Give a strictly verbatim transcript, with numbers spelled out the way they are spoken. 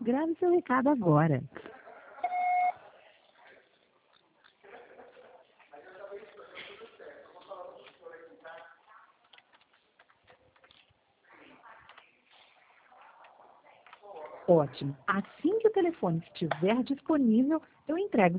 Grave seu recado agora. Ótimo. Assim que o telefone estiver disponível, eu entrego